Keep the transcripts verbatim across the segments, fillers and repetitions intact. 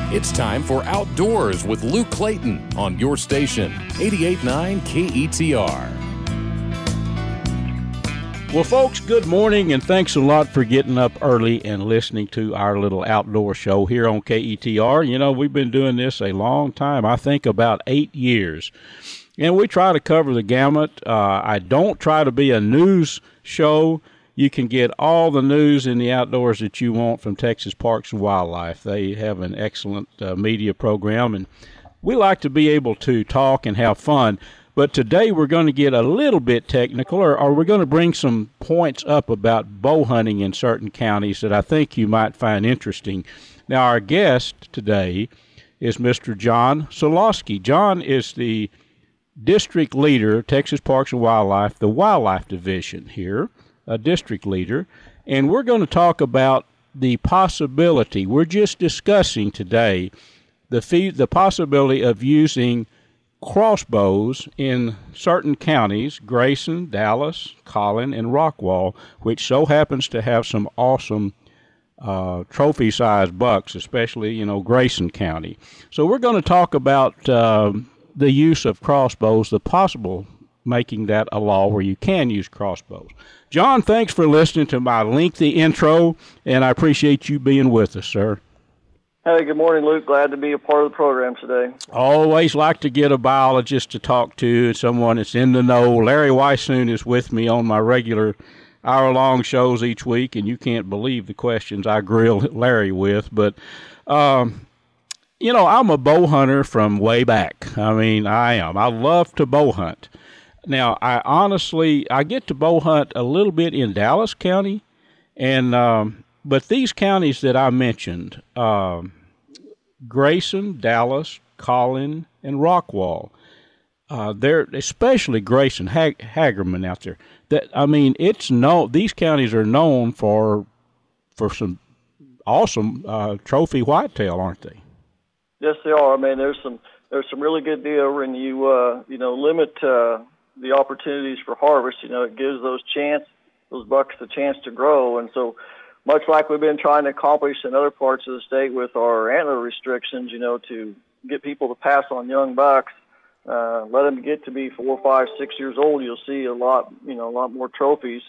It's time for Outdoors with Luke Clayton on your station, eighty-eight point nine K E T R. Well, folks, good morning, and thanks a lot for getting up early and listening to our little outdoor show here on K E T R. You know, we've been doing this a long time, I think about eight years, and we try to cover the gamut. Uh, I don't try to be a news show. You can get all the news in the outdoors that you want from Texas Parks and Wildlife. They have an excellent uh, media program, and we like to be able to talk and have fun. But today we're going to get a little bit technical, or, or we're going to bring some points up about bow hunting in certain counties that I think you might find interesting. Now, our guest today is Mister John Solosky. John is the district leader, Texas Parks and Wildlife, the Wildlife Division here, a district leader, and we're going to talk about the possibility, we're just discussing today, the fee, the possibility of using crossbows in certain counties, Grayson, Dallas, Collin, and Rockwall, which so happens to have some awesome uh, trophy-sized bucks, especially, you know, Grayson County. So we're going to talk about uh, the use of crossbows, the possible making that a law where you can use crossbows. John, thanks for listening to my lengthy intro, and I appreciate you being with us, sir. Hey, good morning, Luke. Glad to be a part of the program today. Always like to get a biologist to talk to, someone that's in the know. Larry Weissoon is with me on my regular hour-long shows each week, and you can't believe the questions I grill Larry with. But, um, you know, I'm a bow hunter from way back. I mean, I am. I love to bow hunt. Now, I honestly, I get to bow hunt a little bit in Dallas County, and um, but these counties that I mentioned, um, Grayson, Dallas, Collin, and Rockwall, uh, they're especially Grayson, Hag- Hagerman out there. That I mean, it's no; these counties are known for for some awesome uh, trophy whitetail, aren't they? Yes, they are. I mean, there's some there's some really good deal when you uh, you know limit uh, the opportunities for harvest. You know, it gives those chance those bucks the chance to grow, and so much like we've been trying to accomplish in other parts of the state with our antler restrictions, you know, to get people to pass on young bucks, uh, let them get to be four, five, six years old. You'll see a lot, you know, a lot more trophies,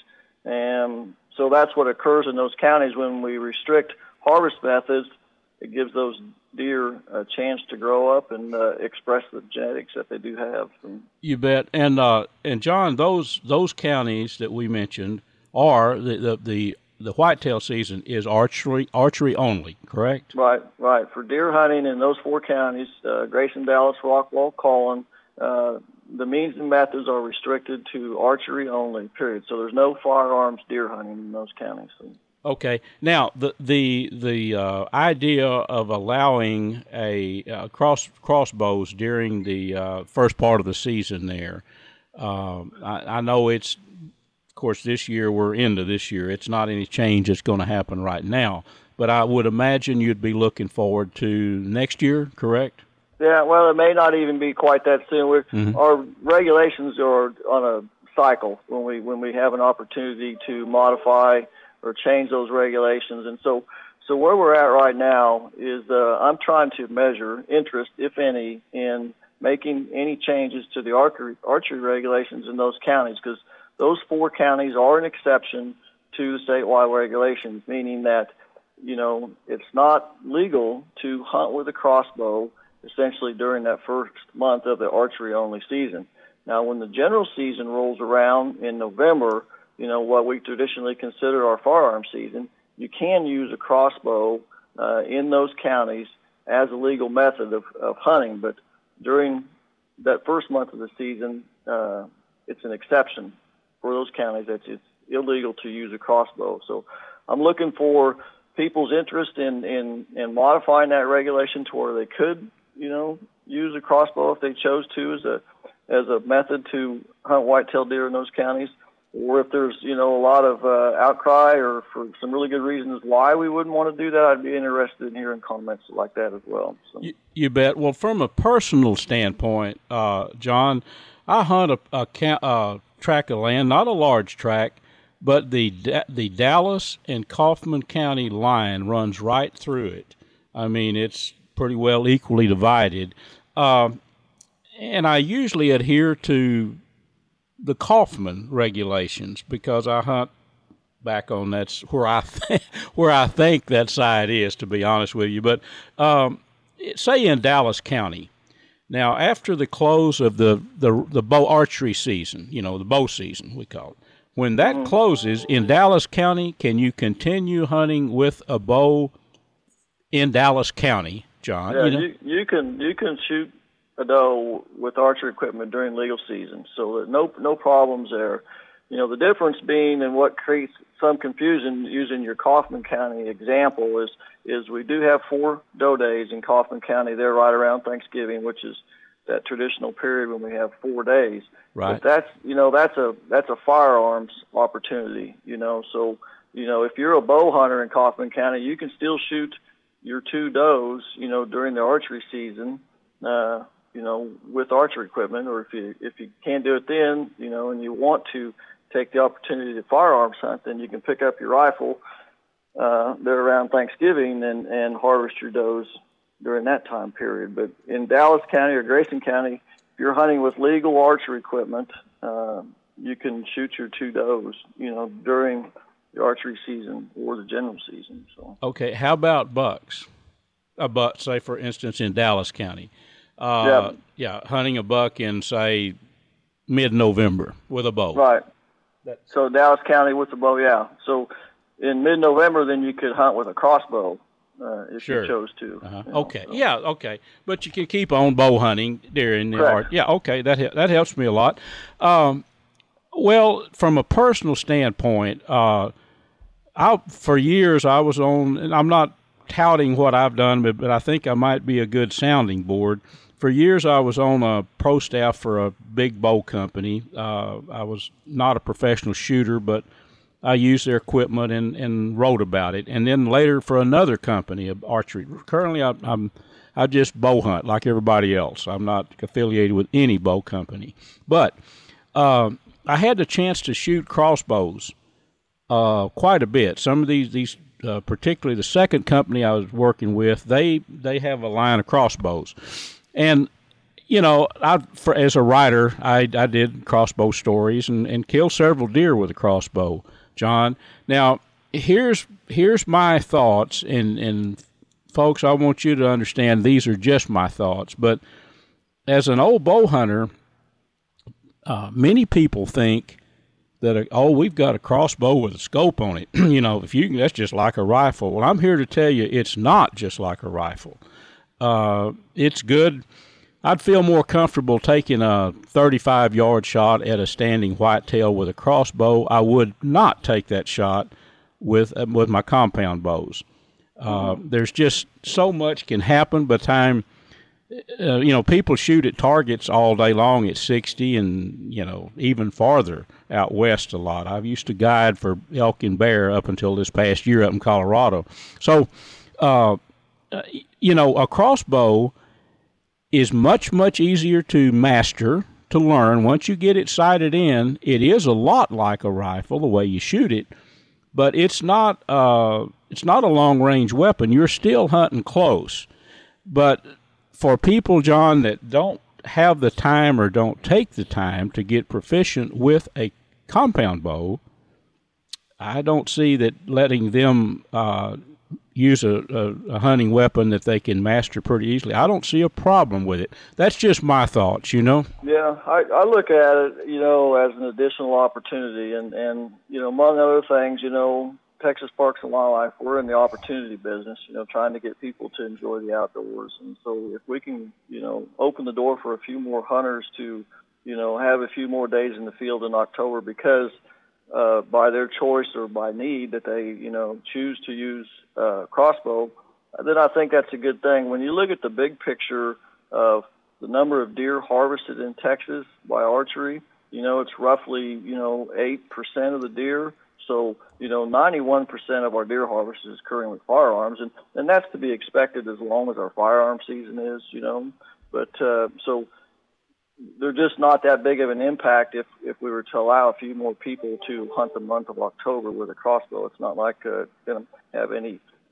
and so that's what occurs in those counties when we restrict harvest methods. It gives those deer a chance to grow up and uh, express the genetics that they do have. You bet. And uh, and John, those those counties that we mentioned are the the, the the whitetail season is archery archery only, correct? Right, right. For deer hunting in those four counties, uh, Grayson, Dallas, Rockwall, Collin, uh, the means and methods are restricted to archery only, period. So there's no firearms deer hunting in those counties. So. Okay. Now, the the the uh, idea of allowing a uh, cross crossbows during the uh, first part of the season there, um, I, I know it's, of course, this year we're into this year. It's not any change that's going to happen right now, but I would imagine you'd be looking forward to next year, correct? Yeah. Well, it may not even be quite that soon. We're, mm-hmm. Our regulations are on a cycle when we when we have an opportunity to modify or change those regulations. And so so where we're at right now is uh, I'm trying to measure interest, if any, in making any changes to the archery, archery regulations in those counties, because those four counties are an exception to the statewide regulations, meaning that, you know, it's not legal to hunt with a crossbow essentially during that first month of the archery-only season. Now, when the general season rolls around in November, you know, what we traditionally consider our firearm season, you can use a crossbow uh, in those counties as a legal method of, of hunting. But during that first month of the season, uh, it's an exception for those counties that it's illegal to use a crossbow. So I'm looking for people's interest in, in, in modifying that regulation to where they could, you know, use a crossbow if they chose to as a as a method to hunt whitetail deer in those counties. Or if there's, you know, a lot of uh, outcry or for some really good reasons why we wouldn't want to do that, I'd be interested in hearing comments like that as well. So. You, you bet. Well, from a personal standpoint, uh, John, I hunt a, a, a tract of land, not a large tract, but the the Dallas and Kaufman County line runs right through it. I mean, it's pretty well equally divided. Uh, and I usually adhere to the Kaufman regulations because I hunt back on that's where I th- where I think that side is, to be honest with you. But um, say in Dallas County, now after the close of the, the the bow archery season, you know, the bow season we call it, when that mm-hmm. closes in Dallas County, can you continue hunting with a bow in Dallas County, John? Yeah, you, know? you, you can you can shoot a doe with archery equipment during legal season, so no no problems there. You know, the difference being and what creates some confusion using your Kaufman County example is is we do have four doe days in Kaufman County there right around Thanksgiving, which is that traditional period when we have four days. Right. But that's you know that's a that's a firearms opportunity. You know, so you know if you're a bow hunter in Kaufman County, you can still shoot your two does, you know, during the archery season. Uh, you know, with archery equipment, or if you if you can't do it then, you know, and you want to take the opportunity to firearms hunt, then you can pick up your rifle uh, there around Thanksgiving and, and harvest your does during that time period. But in Dallas County or Grayson County, if you're hunting with legal archery equipment, uh, you can shoot your two does, you know, during the archery season or the general season. So okay, how about bucks? A buck, say for instance, in Dallas County. yeah. Uh, yeah, hunting a buck in, say, mid-November with a bow. Right. So Dallas County with the bow, yeah. So in mid-November, then you could hunt with a crossbow uh, if sure. you chose to. Uh-huh. You know, okay, so. yeah, okay. But you can keep on bow hunting during the Correct. art. Yeah, okay, that that helps me a lot. Um, well, from a personal standpoint, uh, I for years I was on, and I'm not touting what I've done, but, but I think I might be a good sounding board. For years, I was on a pro staff for a big bow company. Uh, I was not a professional shooter, but I used their equipment and, and wrote about it. And then later for another company of archery. Currently, I, I'm I just bow hunt like everybody else. I'm not affiliated with any bow company. But uh, I had the chance to shoot crossbows uh, quite a bit. Some of these these. Uh, particularly the second company I was working with, they they have a line of crossbows. And, you know, I, for, as a writer, I, I did crossbow stories and, and killed several deer with a crossbow, John. Now, here's here's my thoughts, and, and folks, I want you to understand these are just my thoughts. But as an old bow hunter, uh, many people think that, oh, we've got a crossbow with a scope on it. you know, if you that's just like a rifle. Well, I'm here to tell you it's not just like a rifle. Uh, it's good. I'd feel more comfortable taking a thirty-five yard shot at a standing whitetail with a crossbow. I would not take that shot with uh, with my compound bows. Uh, mm-hmm. There's just so much can happen by the time, uh, you know, people shoot at targets all day long at sixty and, you know, even farther out west a lot. I used to guide for elk and bear up until this past year up in Colorado. So, uh, you know, a crossbow is much, much easier to master, to learn. Once you get it sighted in, it is a lot like a rifle, the way you shoot it, but it's not uh, it's not a long-range weapon. You're still hunting close. But for people, John, that don't have the time or don't take the time to get proficient with a compound bow, I don't see that letting them uh, use a, a, a hunting weapon that they can master pretty easily. I don't see a problem with it. That's just my thoughts, you know? Yeah, I, I look at it, you know, as an additional opportunity. And, and, you know, among other things, you know, Texas Parks and Wildlife, we're in the opportunity business, you know, trying to get people to enjoy the outdoors. And so if we can, you know, open the door for a few more hunters to, you know, have a few more days in the field in October because uh, by their choice or by need that they, you know, choose to use uh, crossbow, then I think that's a good thing. When you look at the big picture of the number of deer harvested in Texas by archery, you know, it's roughly, you know, eight percent of the deer. So, you know, ninety-one percent of our deer harvest is occurring with firearms, and, and that's to be expected as long as our firearm season is, you know. But uh, so they're just not that big of an impact if, if we were to allow a few more people to hunt the month of October with a crossbow. It's not like uh, it's going to have any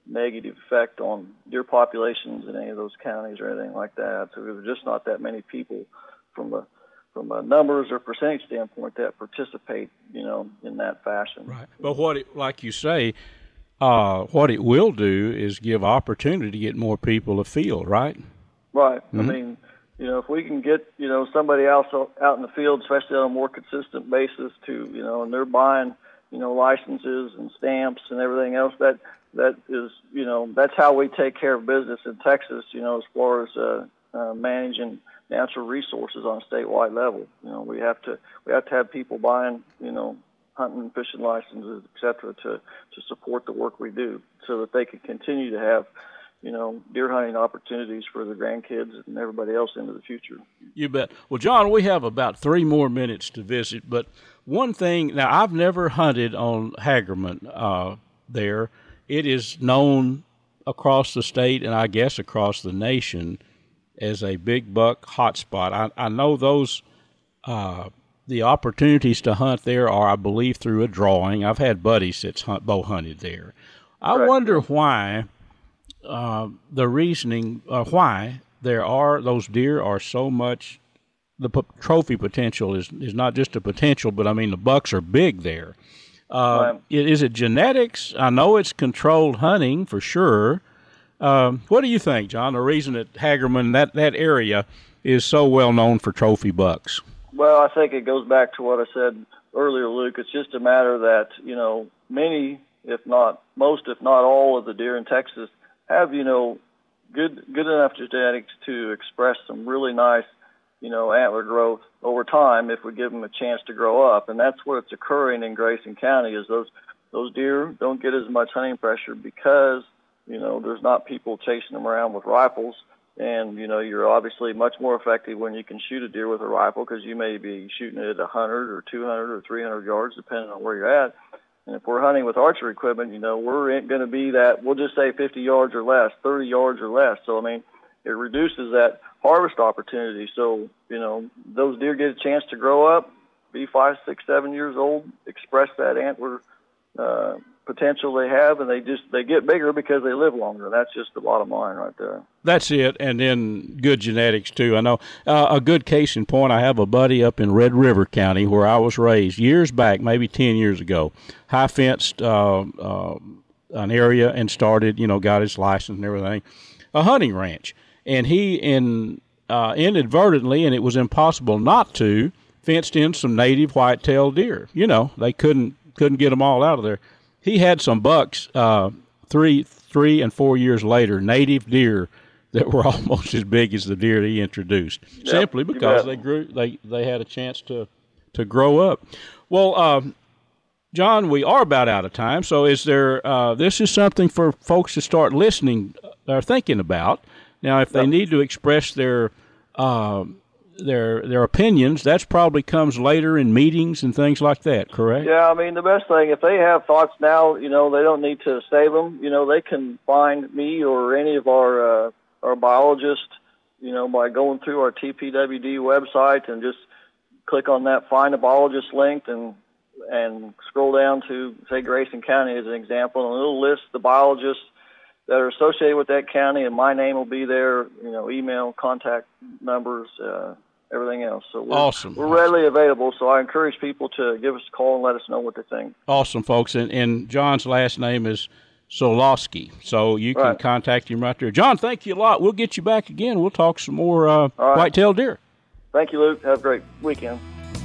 negative effect on deer populations in any of those counties or anything like that. So there's just not that many people from a from a numbers or percentage standpoint that participate, you know, in that fashion. Right. But what it, like you say, uh, what it will do is give opportunity to get more people afield, right? Right. Mm-hmm. I mean, you know, if we can get, you know, somebody else out in the field, especially on a more consistent basis to, you know, and they're buying, you know, licenses and stamps and everything else, that that is, you know, that's how we take care of business in Texas, you know, as far as uh, uh, managing natural resources on a statewide level. You know, we have to we have to have people buying, you know, hunting and fishing licenses, et cetera, to, to support the work we do so that they can continue to have, you know, deer hunting opportunities for their grandkids and everybody else into the future. You bet. Well, John, we have about three more minutes to visit, but one thing, now I've never hunted on Hagerman uh, there. It is known across the state and I guess across the nation as a big buck hotspot. I, I know those, uh, the opportunities to hunt there are, I believe, through a drawing. I've had buddies that's hunt, bow hunted there. I Correct. wonder why, uh, the reasoning, uh, why there are, those deer are so much, the p- trophy potential is, is not just a potential, but I mean, the bucks are big there. Uh, right. Is it genetics? I know it's controlled hunting for sure. Um, what do you think, John? The reason that Hagerman, that, that area, is so well known for trophy bucks? Well, I think it goes back to what I said earlier, Luke. It's just a matter that, you know, many, if not most, if not all of the deer in Texas have, you know, good good enough genetics to express some really nice, you know, antler growth over time if we give them a chance to grow up. And that's what's occurring in Grayson County is those those deer don't get as much hunting pressure because, you know, there's not people chasing them around with rifles. And, you know, you're obviously much more effective when you can shoot a deer with a rifle because you may be shooting it at one hundred or two hundred or three hundred yards, depending on where you're at. And if we're hunting with archery equipment, you know, we're going to be that, we'll just say fifty yards or less, thirty yards or less. So, I mean, it reduces that harvest opportunity. So, you know, those deer get a chance to grow up, be five, six, seven years old, express that antler uh, potential they have, and they just they get bigger because they live longer. That's just the bottom line right there. That's it, and then good genetics too. I know uh, a good case in point. I have a buddy up in Red River County where I was raised years back, maybe ten years ago. High fenced uh, uh, an area and started, you know, got his license and everything, a hunting ranch, and he in uh, inadvertently, and it was impossible not to, fenced in some native white-tailed deer. You know, they couldn't couldn't get them all out of there. He had some bucks uh, three, three and four years later, native deer that were almost as big as the deer he introduced, yep, simply because they grew, they, they had a chance to, to grow up. Well, um, John, we are about out of time. So, is there? Uh, this is something for folks to start listening or thinking about. Now, if they yep. need to express their uh, their their opinions, that's probably comes later in meetings and things like that, correct? Yeah, I mean, the best thing, if they have thoughts now, you know, they don't need to save them. You know, they can find me or any of our uh, our biologists, you know, by going through our T P W D website and just click on that Find a Biologist link and and scroll down to, say, Grayson County as an example, and it'll list the biologists that are associated with that county, and my name will be there, you know, email, contact numbers, uh, everything else. So we're, awesome. we're awesome. readily available, so I encourage people to give us a call and let us know what they think. Awesome, folks. And, and John's last name is Solowski, so you can right. contact him right there. John, thank you a lot. We'll get you back again. We'll talk some more uh, right. white-tailed deer. Thank you, Luke. Have a great weekend.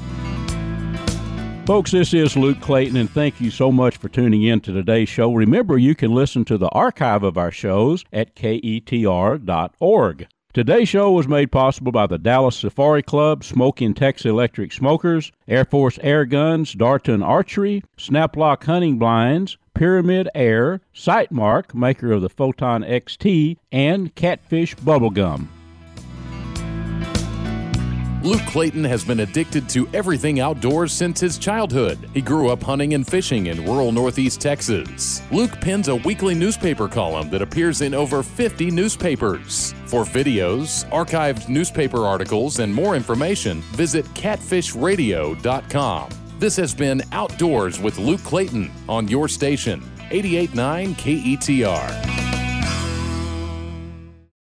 Folks, this is Luke Clayton, and thank you so much for tuning in to today's show. Remember, you can listen to the archive of our shows at K E T R dot org. Today's show was made possible by the Dallas Safari Club, Smoking Texas Electric Smokers, Air Force Air Guns, Darton Archery, Snaplock Hunting Blinds, Pyramid Air, Sightmark, maker of the Photon X T, and Catfish Bubblegum. Luke Clayton has been addicted to everything outdoors since his childhood. He grew up hunting and fishing in rural northeast Texas. Luke pens a weekly newspaper column that appears in over fifty newspapers. For videos, archived newspaper articles, and more information, visit catfish radio dot com. This has been Outdoors with Luke Clayton on your station, eighty-eight point nine K E T R.